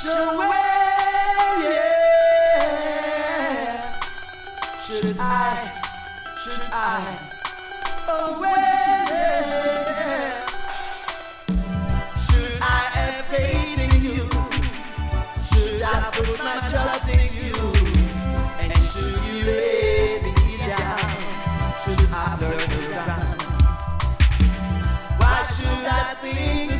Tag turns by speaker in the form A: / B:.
A: Should well, yeah. Should I, oh well, yeah. Should I have faith in you? Should I put my trust in you? And should you let me down? Should I turn around? Why should I think